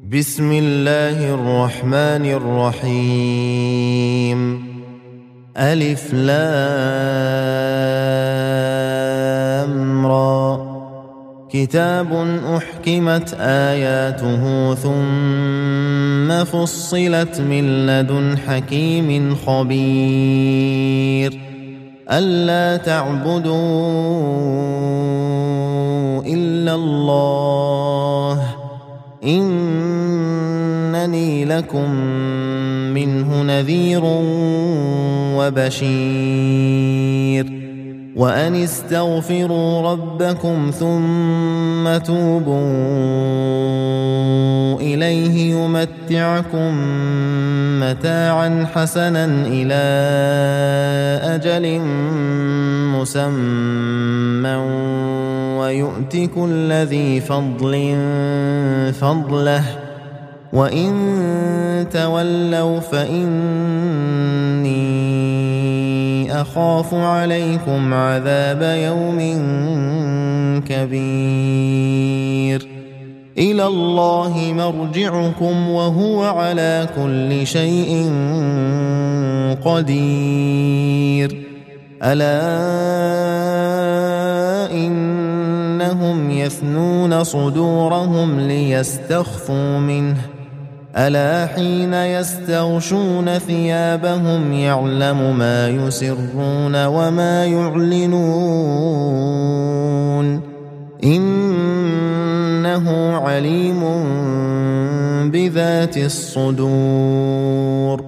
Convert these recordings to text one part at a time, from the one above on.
بسم الله الرحمن الرحيم ألف لام را كتاب أحكمت آياته ثم فصلت من لدن حكيم خبير ألا تعبدوا إلا الله إنني لكم منه نذير وبشير وأن استغفروا ربكم ثم توبوا إليه يمتعكم متاعا حسنا إلى أجل مسمى ويؤت كل ذي فضل فضله وإن تولوا فإني أخاف عليكم عذاب يوم كبير إلى الله مرجعكم وهو على كل شيء قدير ألا إنهم يثنون صدورهم ليستخفوا منه ألا حين يستغشون ثيابهم يعلم ما يسرون وما يعلنون إنه عليم بذات الصدور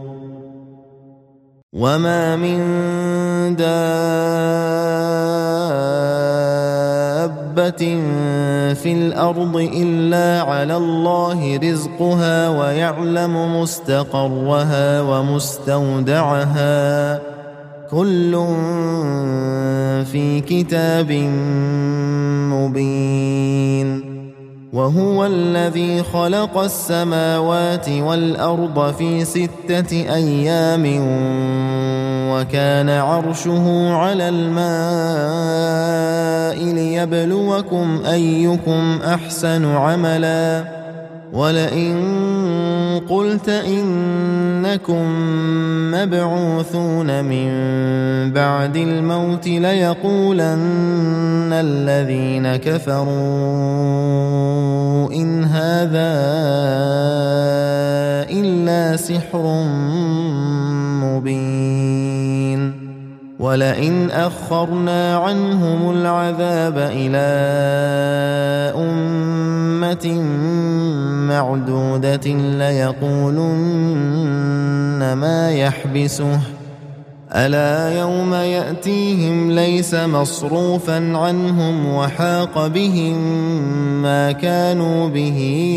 وما من دابة في الأرض إلا على الله رزقها ويعلم مستقرها ومستودعها كل في كتاب مبين وهو الذي خلق السماوات والأرض في 6 أيام وكان عرشه على الماء ليبلوكم أيكم أحسن عملا ولئن قلت إنكم مبعوثون من بعد الموت ليقولن الذين كفروا إن هذا إلا سحر مبين ولئن أخرنا عنهم العذاب إلى أمة معدودة ليقولن ما يحبسه ألا يوم يأتيهم ليس مصروفا عنهم وحاق بهم ما كانوا به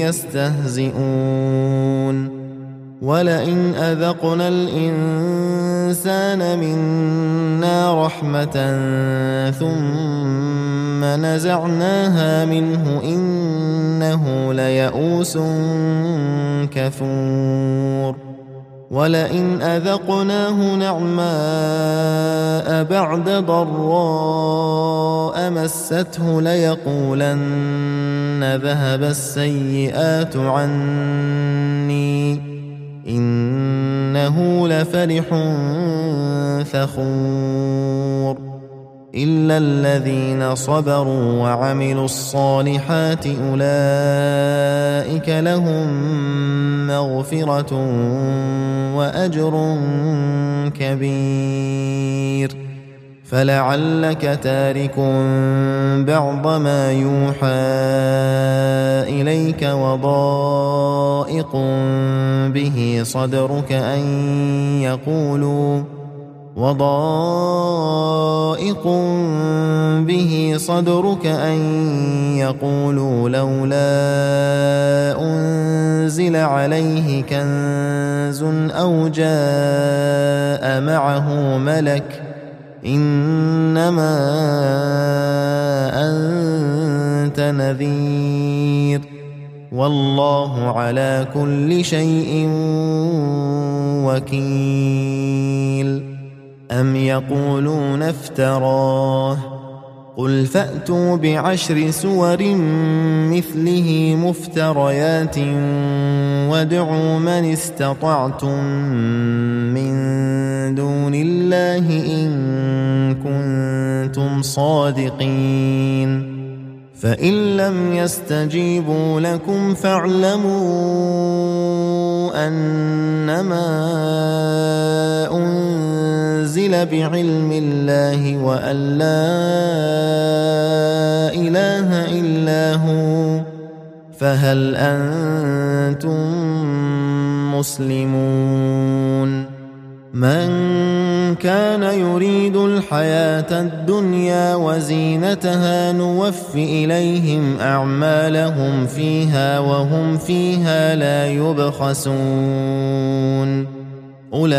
يستهزئون ولئن أذقنا الإنسان منا رحمة ثم نزعناها منه إنه ليئوس كفور ولئن أذقناه نعماء بعد ضراء مسته ليقولن ذهب السيئات عني إنه لفرح فخور إلا الذين صبروا وعملوا الصالحات أولئك لهم مغفرة وأجر كبير فلعلك تارك بعض ما يوحى إليك وضائق به صدرك أن يقولوا لولا أنزل عليه كنز أو جاء معه ملك إنما أنت نذير والله على كل شيء وكيل أم يقولون افتراه قل فأتوا ب10 سور مثله مفتريات وادعوا من استطعتم من دون الله إن كنتم صادقين فإن لم يستجيبوا لكم فاعلموا أنما أنزل بعلم الله وأن لا إله إلا هو فهل أنتم مسلمون من كان يريد الحياة الدنيا وزينتها نوف إليهم أعمالهم فيها وهم فيها لا يبخسون أولئك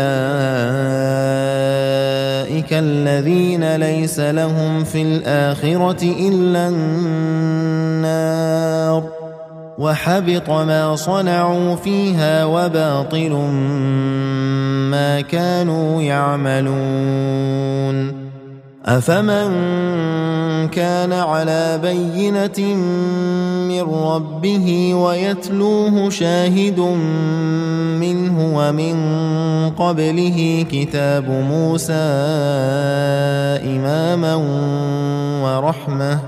الذين ليس لهم في الآخرة إلا النار وحبط ما صنعوا فيها وباطل ما كانوا يعملون أفمن كان على بينة من ربه ويتلوه شاهد منه ومن قبله كتاب موسى إماما ورحمة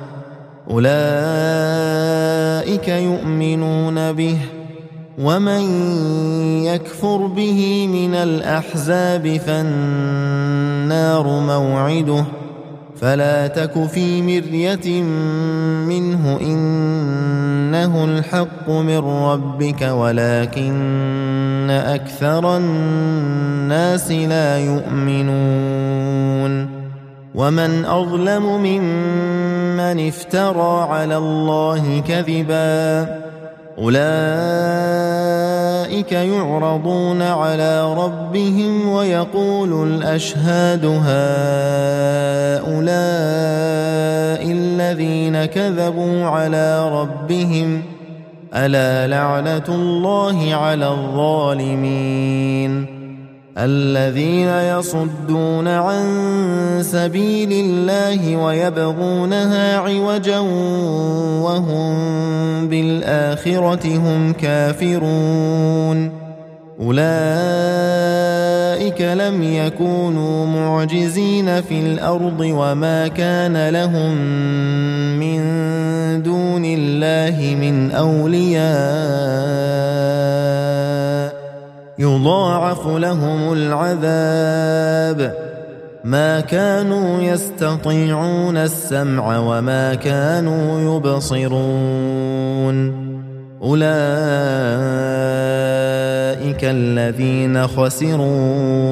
أولئك يؤمنون به ومن يكفر به من الأحزاب فالنار موعده فلا تك في مرية منه إنه الحق من ربك ولكن أكثر الناس لا يؤمنون ومن أظلم ممن افترى على الله كذبا أولئك يعرضون على ربهم ويقول الأشهاد هؤلاء الذين كذبوا على ربهم ألا لعنة الله على الظالمين الذين يصدون عن سبيل الله ويبغونها عوجا وهم بالآخرة هم كافرون أولئك لم يكونوا معجزين في الأرض وما كان لهم من دون الله من أولياء يضاعف لهم العذاب ما كانوا يستطيعون السمع وما كانوا يبصرون أولئك الذين خسروا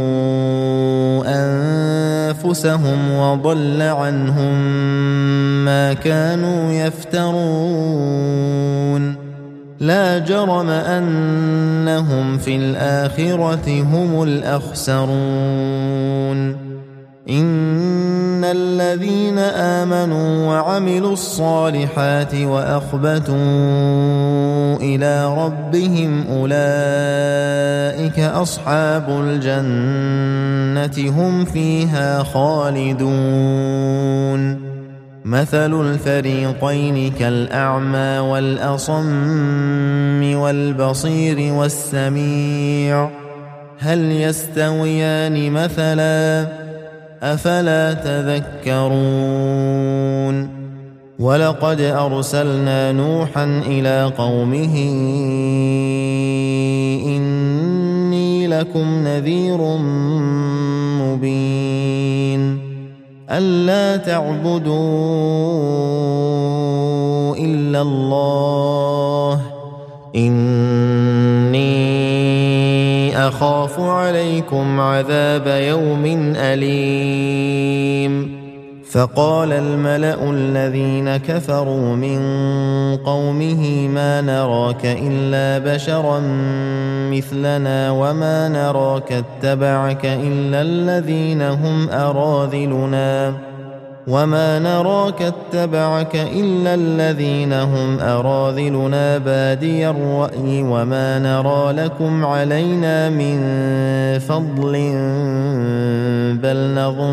أنفسهم وضل عنهم ما كانوا يفترون لا جرم أنهم في الآخرة هم الأخسرون إن الذين آمنوا وعملوا الصالحات وأخبتوا إلى ربهم أولئك أصحاب الجنة هم فيها خالدون مثل الفريقين كالأعمى والأصم والبصير والسميع هل يستويان مثلا أفلا تذكرون ولقد أرسلنا نوحا إلى قومه إني لكم نذير مبين ألا تعبدوا إلا الله إني أخاف عليكم عذاب يوم أليم فقال الملأ الذين كفروا من قومه ما نراك إلا بشرا مثلنا وما نراك اتبعك إلا الذين هم أراذلنا وما نراك اتبعك إلا الذين هم أراذلنا بادي الرأي وما نرى لكم علينا من فضل بل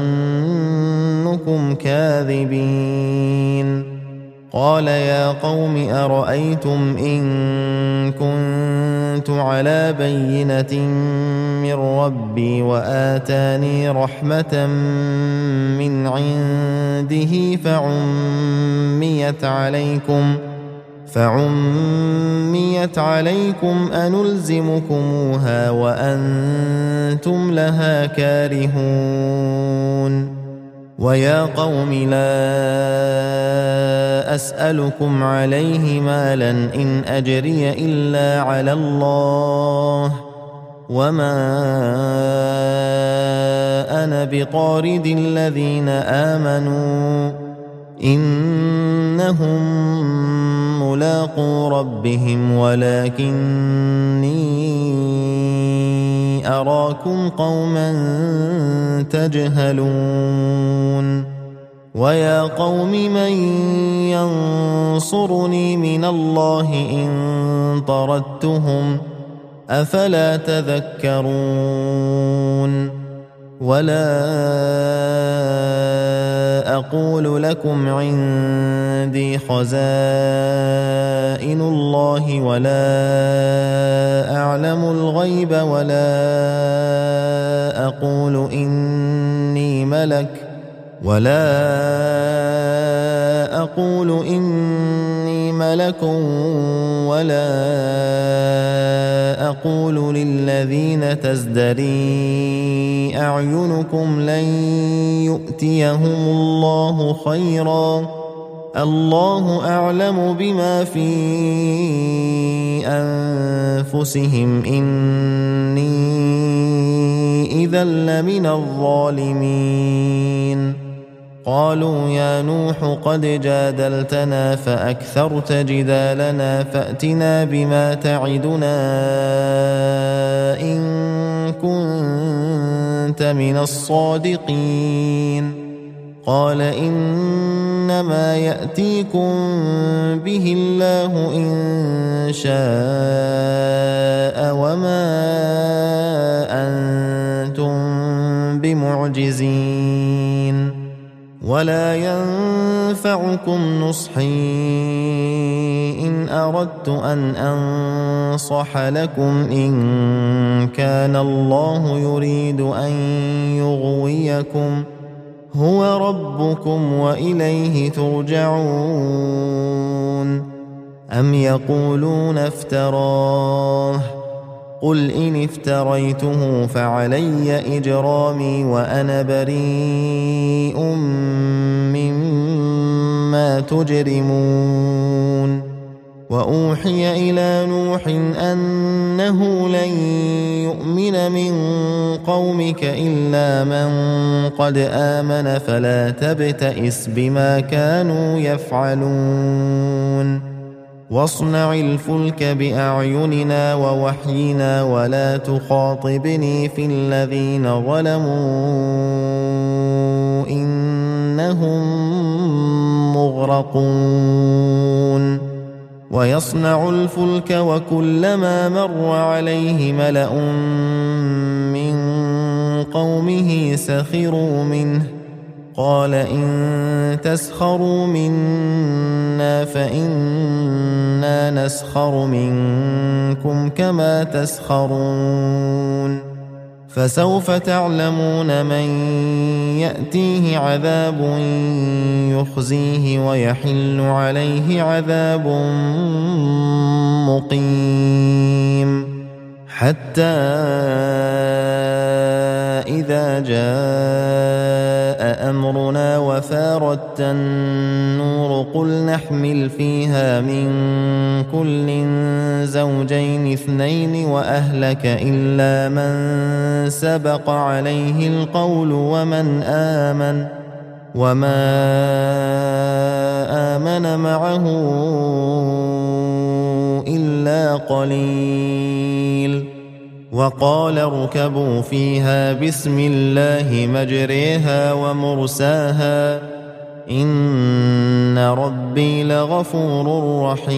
نظنكم كاذبين قال يا قوم أرأيتم إن كنت على بينة من ربي وآتاني رحمة من عنده فعميت عليكم أنلزمكموها وأنتم لها كارهون ويا قوم لا أسألكم عليه مالا إن أجري إلا على الله وما أنا بطارد الذين آمنوا إنهم ملاقو ربهم ولكني أراكم قوما تجهلون ويا قوم من ينصرني من الله إن طردتهم أفلا تذكرون ولا أقول لكم عندي خزائن الله ولا أعلم الغيب ولا أقول إني ملك ولا أقول للذين تزدري أعينكم لن يؤتيهم الله خيرا الله أعلم بما في أنفسهم إني إذا لمن الظالمين قالوا يا نوح قد جادلتنا فأكثرت جدالنا فأتنا بما تعدنا إن كنت من الصادقين قال إنما يأتيكم به الله إن شاء وما أنتم بمعجزين ولا ينفعكم نصحي إن أردت أن أنصح لكم إن كان الله يريد أن يغويكم هو ربكم وإليه ترجعون أم يقولون افتراه قل إن افتريته فعلي إجرامي وأنا بريء مما تجرمون وأوحي إلى نوح أنه لن يؤمن من قومك إلا من قد آمن فلا تبتئس بما كانوا يفعلون واصنع الفلك بأعيننا ووحينا ولا تخاطبني في الذين ظلموا إنهم مغرقون ويصنع الفلك وكلما مر عليه ملأ من قومه سخروا منه قال إن تسخروا منا فإنا نسخر منكم كما تسخرون فسوف تعلمون من يأتيه عذاب يخزيه ويحل عليه عذاب مقيم حتى إذا جاء أمرنا وفارت النور قل نحمل فيها من كل زوجين اثنين وأهلك إلا من سبق عليه القول وما آمن معه إلا قليل وقال اركبوا فيها بسم الله مجريها ومرساها إن ربي لغفور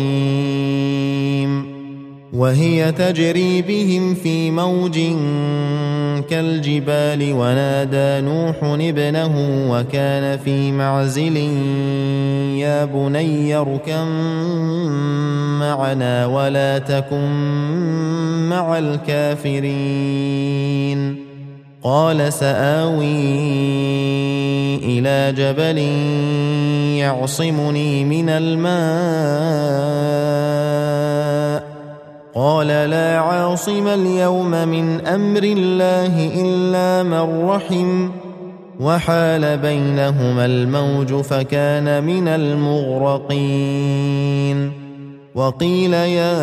رحيم وهي تجري بهم في موج كالجبال ونادى نوح ابنه وكان في معزل يا بني اركب معنا ولا تكن مع الكافرين قال سآوي إلى جبل يعصمني من الماء قال لا عاصم اليوم من أمر الله إلا من رحم وحال بينهما الموج فكان من المغرقين وقيل يا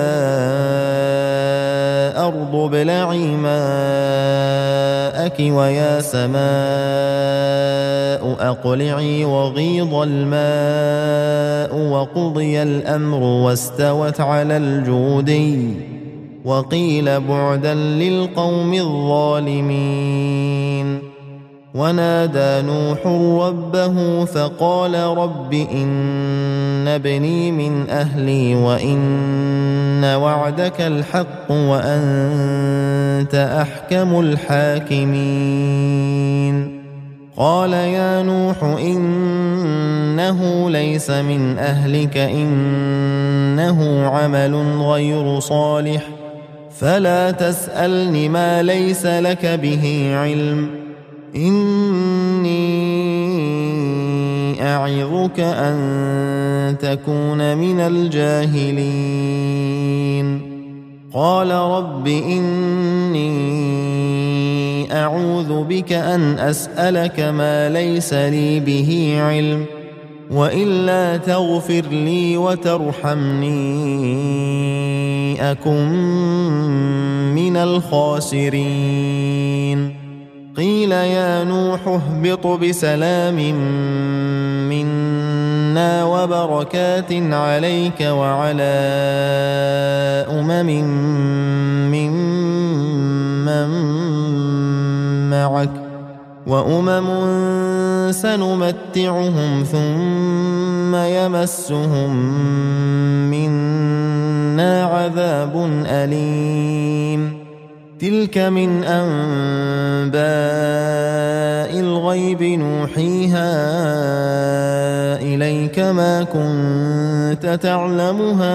أرض ابلعي ماءك ويا سماء أقلعي وغيض الماء وقضي الأمر واستوت على الجودي وقيل بعدا للقوم الظالمين ونادى نوح ربه فقال رب إن ابني من أهلي وإن وعدك الحق وأنت أحكم الحاكمين قال يا نوح إنه ليس من أهلك إنه عمل غير صالح فلا تسألني ما ليس لك به علم إني أعظك أن تكون من الجاهلين قال رب إني أعوذ بك أن أسألك ما ليس لي به علم وإلا تغفر لي وترحمني أكن من الخاسرين قيل يا نوح اهبط بسلام منا وبركات عليك وعلى ممن معك وأمم سنمتعهم ثم يمسهم منا عذاب أليم تلك من أنباء الغيب نوحيها إليك ما كنت تعلمها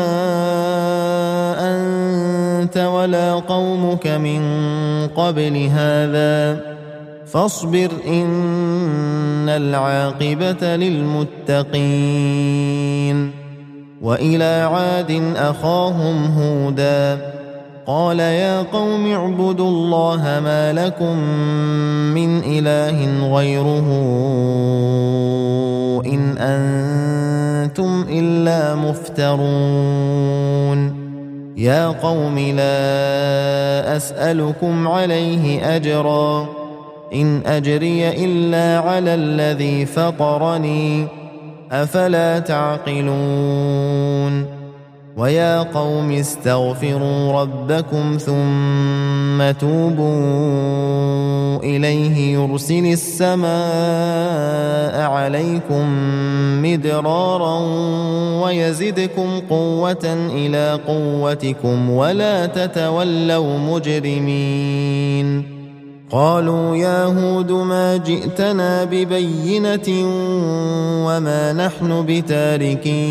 أنت ولا قومك من قبل هذا فاصبر إن العاقبة للمتقين وإلى عاد أخاهم هودا قال يا قوم اعبدوا الله ما لكم من إله غيره إن أنتم إلا مفترون يا قوم لا أسألكم عليه أجرا إن أجري إلا على الذي فطرني أفلا تعقلون ويا قوم استغفروا ربكم ثم توبوا إليه يرسل السماء عليكم مدرارا ويزدكم قوة إلى قوتكم ولا تتولوا مجرمين قالوا يا هود ما جئتنا ببينة وما نحن بتاركي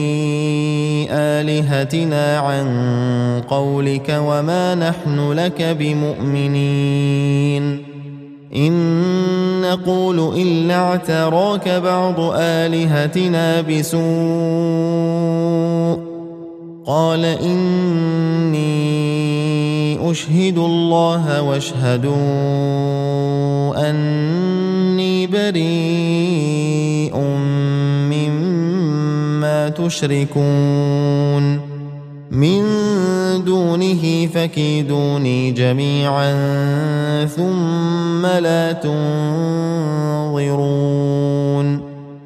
آلهتنا عن قولك وما نحن لك بمؤمنين إن نقول إلا اعتراك بعض آلهتنا بسوء قال إني أشهد الله واشهدوا أني بريء مما تشركون من دونه فكيدوني جميعا ثم لا تنظرون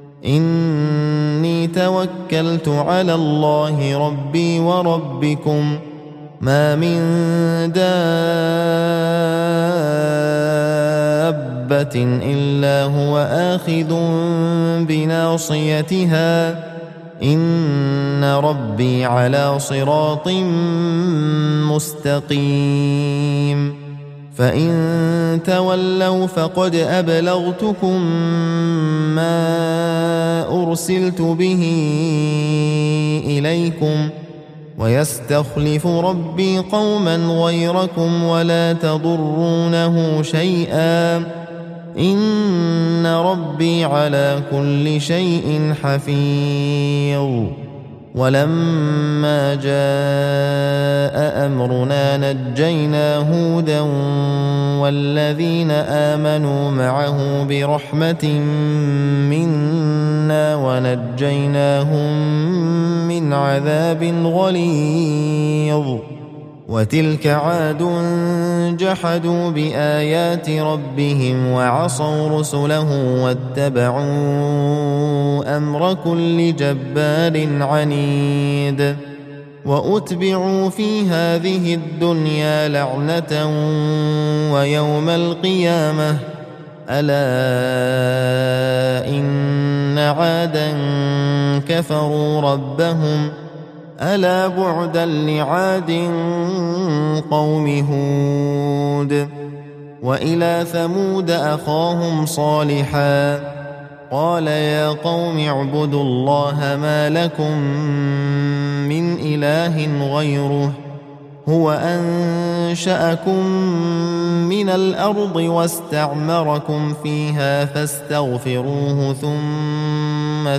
إني توكلت على الله ربي وربكم ما من دابة دابة إلا هو آخذ بناصيتها إن ربي على صراط مستقيم فإن تولوا فقد أبلغتكم ما أرسلت به إليكم ويستخلف ربي قوما غيركم ولا تضرونه شيئا إن ربي على كل شيء حفيظ ولما جاء أمرنا نجينا هودا والذين آمنوا معه برحمة منا ونجيناهم من عذاب غليظ وتلك عاد جحدوا بآيات ربهم وعصوا رسله واتبعوا أمر كل جبار عنيد وأتبعوا في هذه الدنيا لعنة ويوم القيامة ألا إن عادا كفروا ربهم ألا بعدا لعاد قوم هود وإلى ثمود أخاهم صالحا قال يا قوم اعبدوا الله ما لكم من إله غيره هو أنشأكم من الأرض واستعمركم فيها فاستغفروه ثم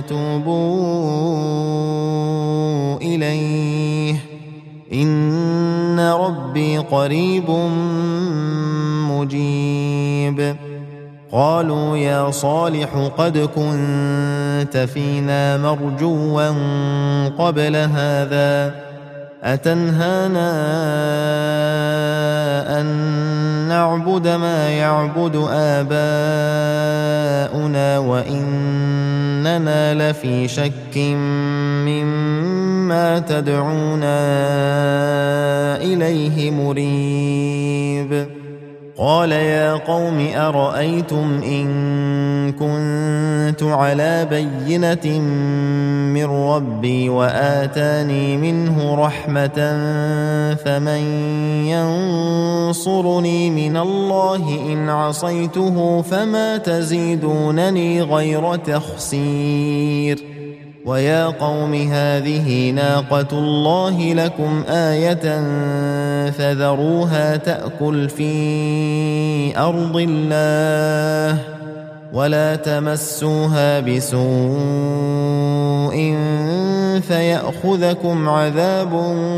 توبوا إليه إن ربي قريب مجيب قالوا يا صالح قد كنت فينا مرجوا قبل هذا أتنهانا أن نعبد ما يعبد آباؤنا وإننا لفي شك مما تدعونا إليه مريب قال يا قوم أرأيتم إن كنت على بينة من ربي وآتاني منه رحمة فمن ينصرني من الله إن عصيته فما تزيدونني غير تخسير ويا قوم هذه ناقة الله لكم آية فذروها تأكل في أرض الله ولا تمسوها بسوء فيأخذكم عذاب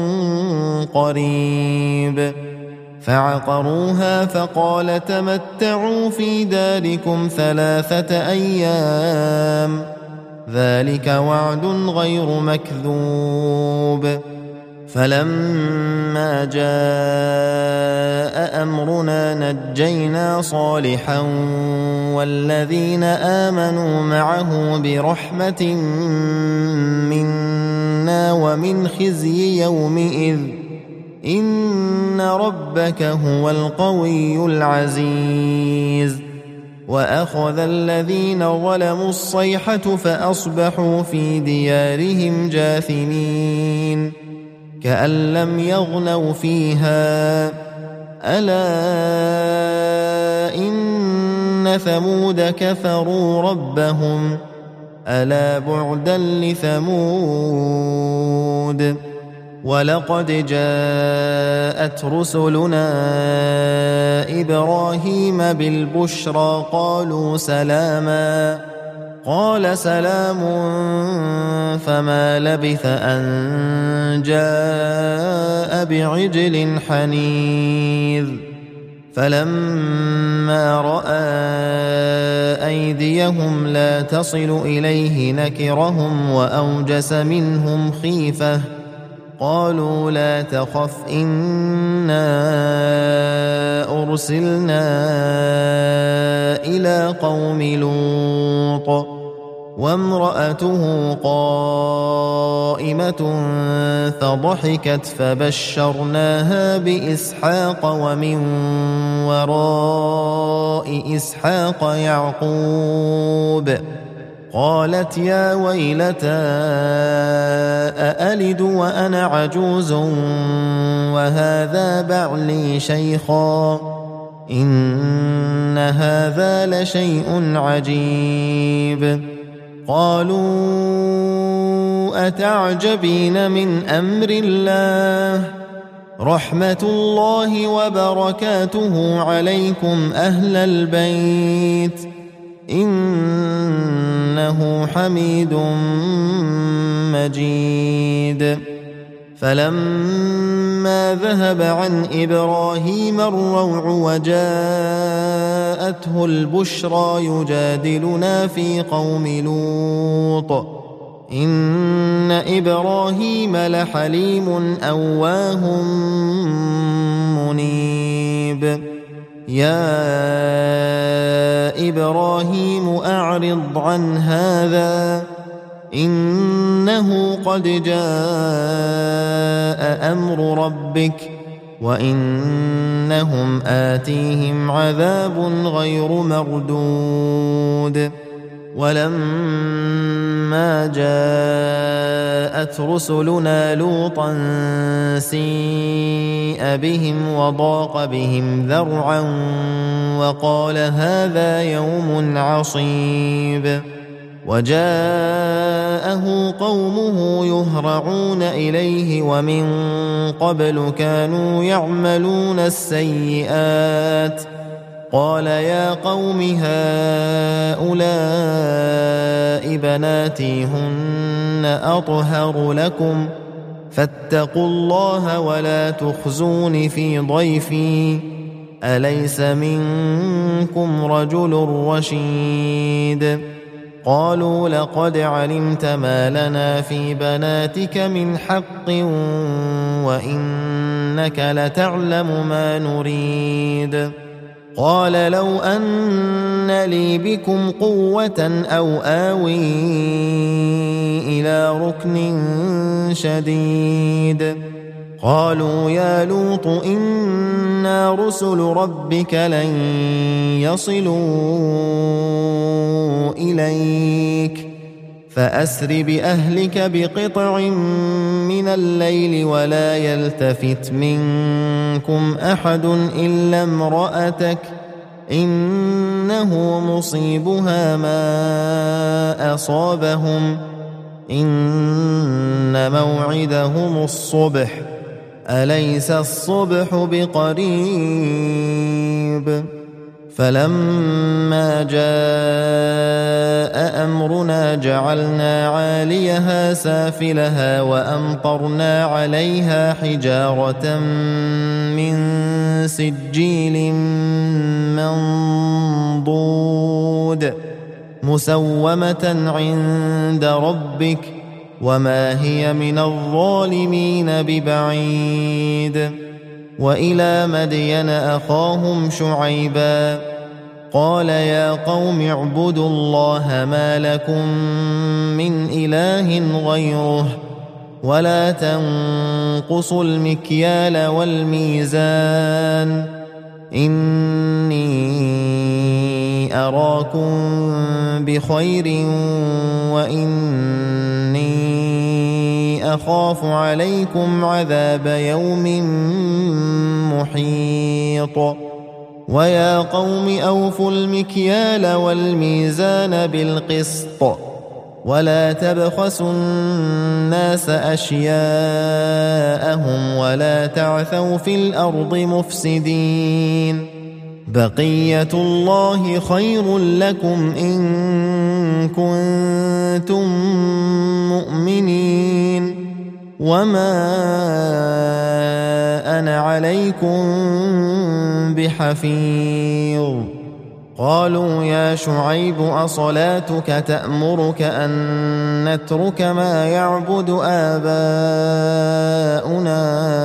قريب فعقروها فقال تمتعوا في داركم 3 أيام ذلك وعد غير مكذوب فلما جاء أمرنا نجينا صالحا والذين آمنوا معه برحمة منا ومن خزي يومئذ إن ربك هو القوي العزيز وأخذ الذين ظلموا الصيحة فأصبحوا في ديارهم جاثمين كأن لم يغنوا فيها ألا إن ثمود كفروا ربهم ألا بعدا لثمود ولقد جاءت رسلنا إبراهيم بالبشرى قالوا سلاما قال سلام فما لبث أن جاء بعجل حنيذ فلما رأى أيديهم لا تصل إليه نكرهم وأوجس منهم خيفة قالوا لا تخف إنا أرسلنا إلى قوم لوط وامرأته قائمة فضحكت فبشرناها بإسحاق ومن وراء إسحاق يعقوب قالت يا ويلتى أألد وأنا عجوز وهذا بعلي شيخا إن هذا لشيء عجيب قالوا أتعجبين من أمر الله رحمة الله وبركاته عليكم أهل البيت إنه حميد مجيد فلما ذهب عن إبراهيم الروع وجاءته البشرى يجادلنا في قوم لوط إن إبراهيم لحليم أواه منيب يا إبراهيم أعرض عن هذا إنه قد جاء أمر ربك وإنهم آتيهم عذاب غير مردود ولما جاءت رسلنا لوطا سيء بهم وضاق بهم ذرعا وقال هذا يوم عصيب وجاءه قومه يهرعون إليه ومن قبل كانوا يعملون السيئات قال يا قوم هؤلاء بناتي هن أطهر لكم فاتقوا الله ولا تخزون في ضيفي أليس منكم رجل رشيد قالوا لقد علمت ما لنا في بناتك من حق وإنك لتعلم ما نريد قال لو أن لي بكم قوة أو آوي إلى ركن شديد قالوا يا لوط إنا رسل ربك لن يصلوا إليك فأسر بأهلك بقطع من الليل ولا يلتفت منكم أحد إلا امرأتك إنه مصيبها ما أصابهم إن موعدهم الصبح أليس الصبح بقريب فلما جاء أمرنا جعلنا عاليها سافلها وأمطرنا عليها حجارة من سجيل منضود مسومة عند ربك وما هي من الظالمين ببعيد وإلى مدين أخاهم شعيبا قال يا قوم اعبدوا الله ما لكم من إله غيره ولا تنقصوا المكيال والميزان إني أراكم بخير وإني أخاف عليكم عذاب يوم محيط ويا قوم أوفوا المكيال والميزان بالقسط ولا تبخسوا الناس أشياءهم ولا تعثوا في الأرض مفسدين بقية الله خير لكم إن كنتم مؤمنين وما أنا عليكم بحفيظ قالوا يا شعيب أصلاتك تأمرك أن نترك ما يعبد آباؤنا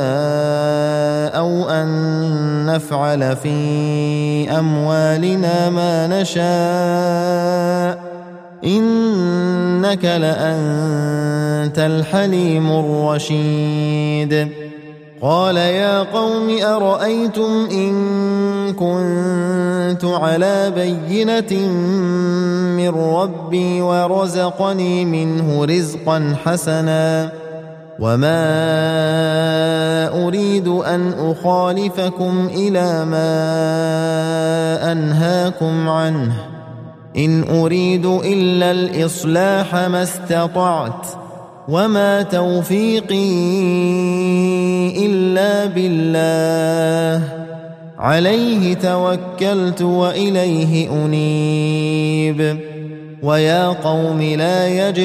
أو أن نفعل في أموالنا ما نشاء إنك لأنت الحليم الرشيد. قال يا قوم أرأيتم إن كنت على بينة من ربي ورزقني منه رزقا حسنا وما أريد أن أخالفكم إلى ما أنهاكم عنه إن أريد إلا الإصلاح ما استطعت وما توفيقي إلا بالله عليه توكلت وإليه أنيب. ويا قوم لا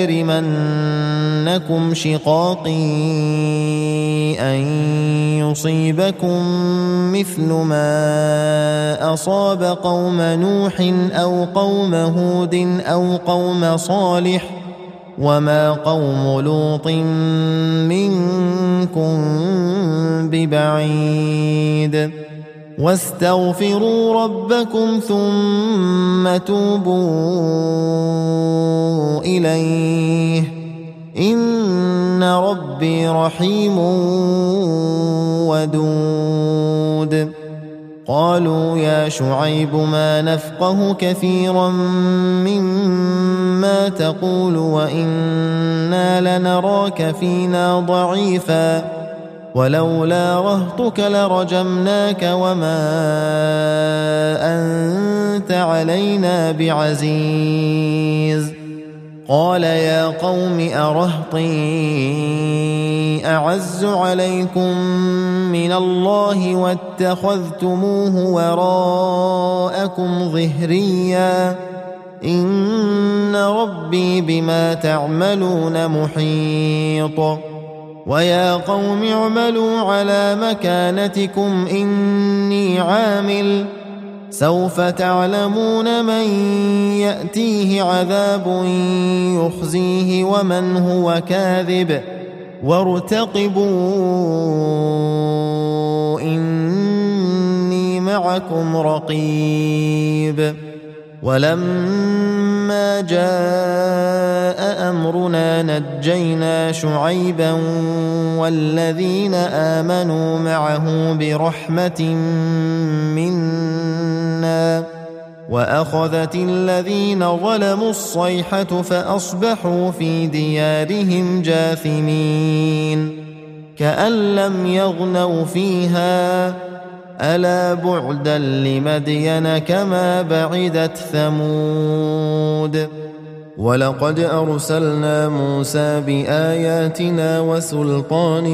يجرمنكم شقاقي أن يصيبكم مثل ما أصاب قوم نوح أو قوم هود أو قوم صالح وما قوم لوط منكم ببعيد. واستغفروا ربكم ثم توبوا إليه إن ربي رحيم ودود. قالوا يا شعيب ما نفقه كثيرا مما تقول وإنا لنراك فينا ضعيفا ولولا رهطك لرجمناك وما أنت علينا بعزيز. قال يا قوم أرهطي أعز عليكم من الله واتخذتموه وراءكم ظهريا إن ربي بما تعملون محيط. ويا قوم اعملوا على مكانتكم إني عامل سوف تعلمون من يأتيه عذاب يخزيه ومن هو كاذب وارتقبوا إني معكم رقيب. ولما جاء أمرنا نجينا شعيبا والذين آمنوا معه برحمة منا وأخذت الذين ظلموا الصيحة فأصبحوا في ديارهم جاثمين كأن لم يغنوا فيها ألا بعدا لمدين كما بعدت ثمود. ولقد أرسلنا موسى بآياتنا وسلطان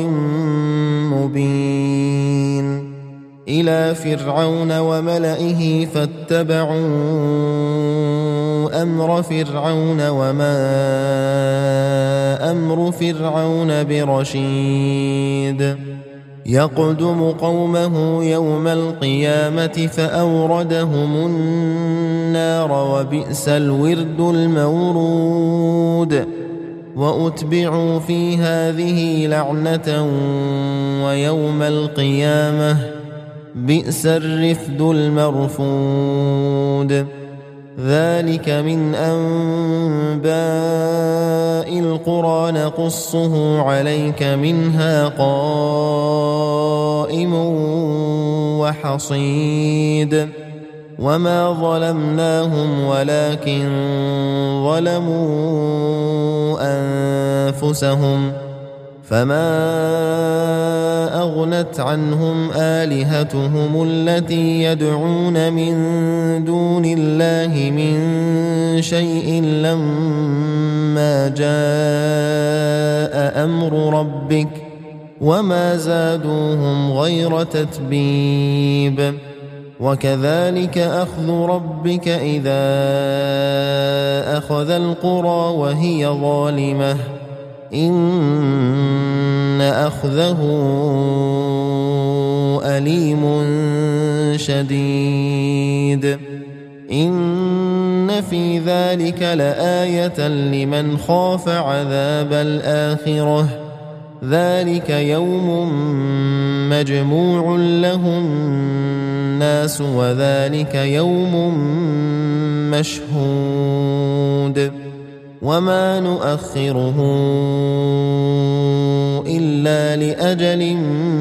مبين إلى فرعون وملئه فاتبعوا أمر فرعون وما أمر فرعون برشيد. يقدم قومه يوم القيامة فأوردهم النار وبئس الورد المورود. وأتبعوا في هذه لعنة ويوم القيامة بئس الرفد المرفود. ذلك من أنباء القرى نقصه عليك منها قائم وحصيد. وما ظلمناهم ولكن ظلموا أنفسهم فما أغنت عنهم آلهتهم التي يدعون من دون الله من شيء لما جاء أمر ربك وما زادوهم غير تتبيب. وكذلك أخذ ربك إذا أخذ القرى وهي ظالمة إن أخذه أليم شديد. إن في ذلك لآية لمن خاف عذاب الآخرة ذلك يوم مجموع له الناس وذلك يوم مشهود. وما نؤخره إلا لأجل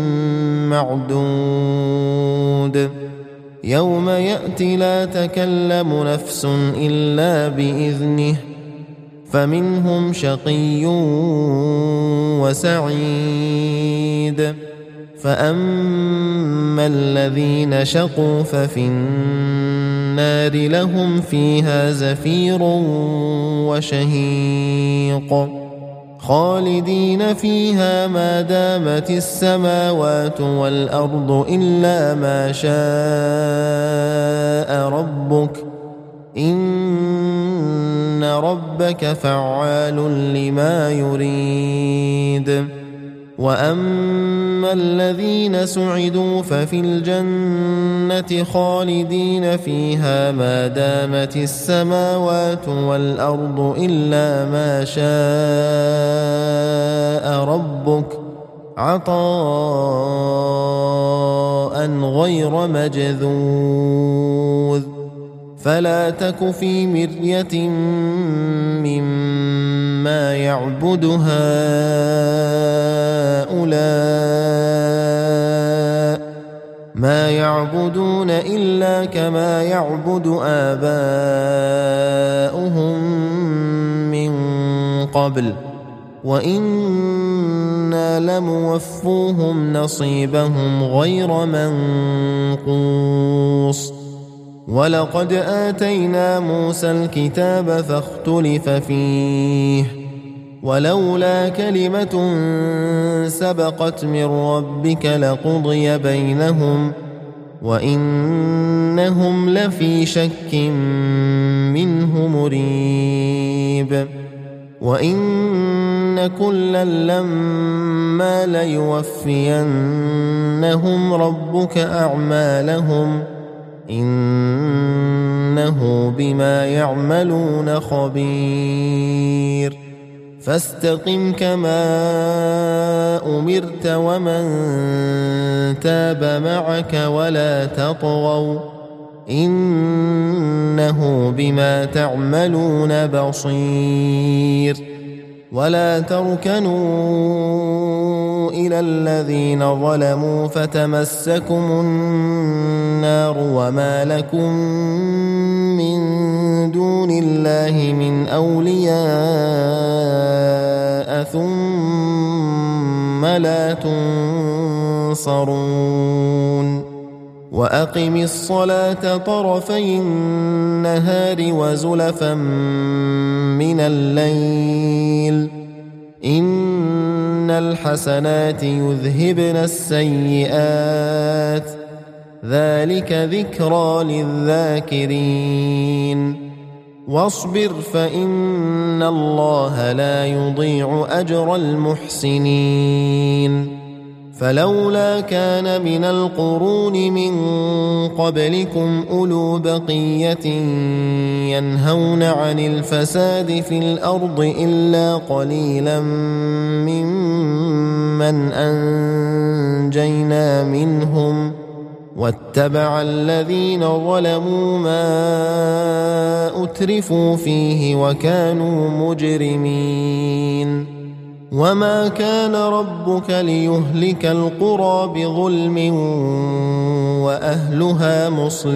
معدود يوم يأتي لا تكلم نفس إلا بإذنه فمنهم شقي وسعيد فأما الذين شقوا ففي النار لهم فيها زفير وشهيق خالدين فيها ما دامت السماوات والأرض إلا ما شاء ربك إن ربك فعال لما يريد وأما الذين سعدوا ففي الجنة خالدين فيها ما دامت السماوات والأرض إلا ما شاء ربك عطاء غير مجذوذ فلا تك في مرية مما يعبد هؤلاء ما يعبدون إلا كما يعبد آباؤهم من قبل وإنا لموفوهم نصيبهم غير منقوص ولقد آتينا موسى الكتاب فاختلف فيه ولولا كلمة سبقت من ربك لقضي بينهم وإنهم لفي شك منه مريب وإن كلا لما ليوفينهم ربك أعمالهم إنه بما يعملون خبير فاستقم كما أمرت ومن تاب معك ولا تطغوا إنه بما تعملون بصير ولا تركنوا إلى الذين ظلموا فتمسكم النار وما لكم من دون الله من أولياء ثم لا تنصرون وأقم الصلاة طرفي النهار وزلفا من الليل إن الحسنات يذهبن السيئات ذلك ذكرى للذاكرين واصبر فإن الله لا يضيع أجر المحسنين فلولا كان من القرون من قبلكم أولو بقية ينهون عن الفساد في الأرض إلا قليلا ممن أنجينا منهم واتبع الذين ظلموا ما أترفوا فيه وكانوا مجرمين وما كان ربك ليهلك القرى بظلم وأهلها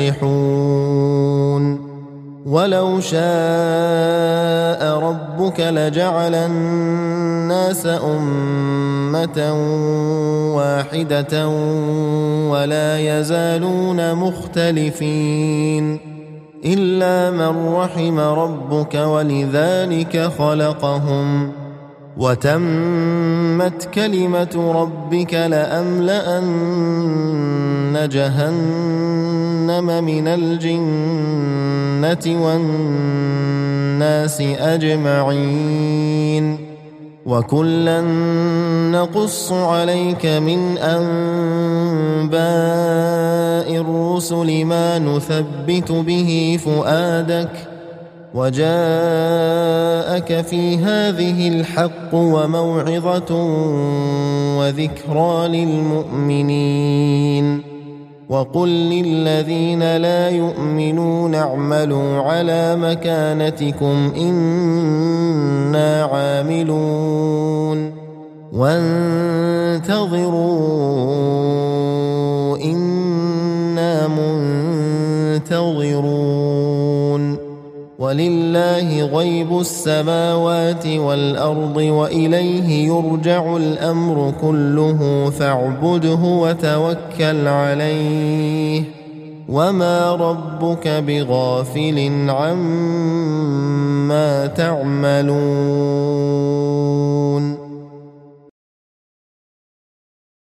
مصلحون ولو شاء ربك لجعل الناس أمة واحدة ولا يزالون مختلفين إلا من رحم ربك ولذلك خلقهم وتمت كلمة ربك لأملأن جهنم من الجنة والناس أجمعين وكلا نقص عليك من أنباء الرسل ما نثبت به فؤادك وجاءك في هذه الحق وموعظة وذكرى للمؤمنين وقل للذين لا يؤمنون اعملوا على مكانتكم إنا عاملون وانتظروا إنا منتظرون ولله غيب السماوات والأرض وإليه يرجع الأمر كله فاعبده وتوكل عليه وما ربك بغافل عما تعملون